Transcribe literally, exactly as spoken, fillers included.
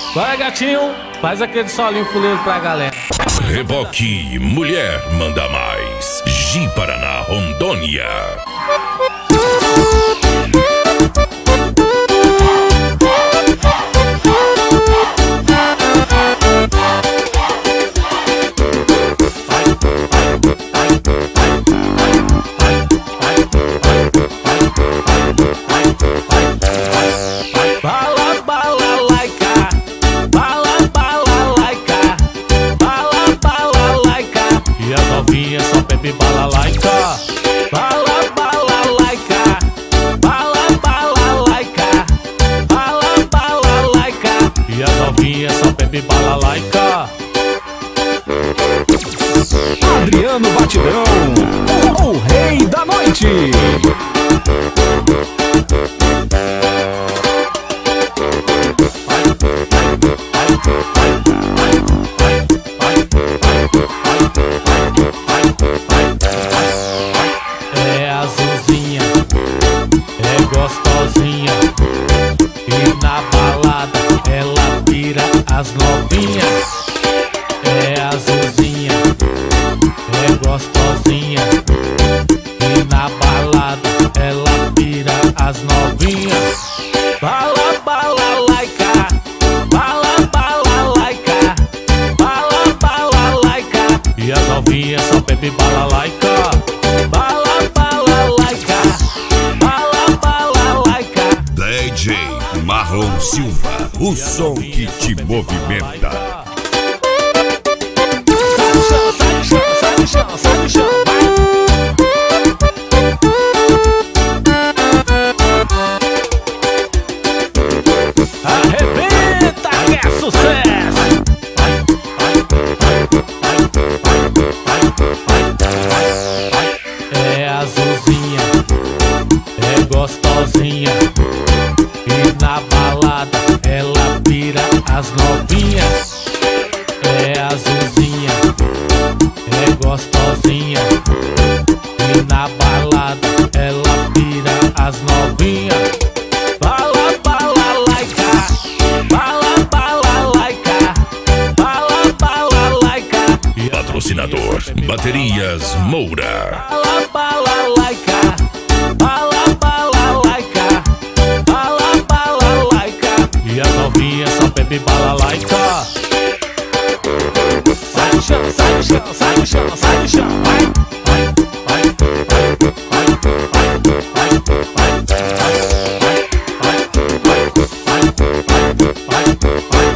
Vai, gatinho, faz aquele solinho fuleiro pra galera. Reboque Mulher Manda Mais. Ji Paraná, Rondônia. Balalaica, bala, balalaica, bala, balalaica, bala, balalaica. E as novinhas só bebe balalaica. Adriano Batidão, o rei da noite. É azulzinha, é gostosinha, e na balada ela pira as novinhas. É azulzinha, é gostosinha, e na balada ela pira as novinhas. Bala, balalaica, bala, balalaica, bala, balalaica. E as novinhas só bebe balalaica. Bala, balalaica, bala, balalaica. D J Marlon Silva, o som que te movimenta. Sai do chão, sai do chão, sai do chão, vai. Arrebenta que é sucesso. É azulzinha, é gostosinha, e na balada ela pira as novinhas. É azulzinha, é gostosinha, e na balada ela pira as novinhas. Bala, balalaica, bala, balalaica, bala, balalaica. Patrocinador Baterias Moura. Bala, balalaica, bala, balalaica, bala, balalaica. E as novinhas só bebe balalaica. Sai do chão, sai do chão, sai do chão, sai do chão, vai, vai, vai, vai, vai, vai, vai, vai, vai, vai, vai, vai, vai, vai, vai.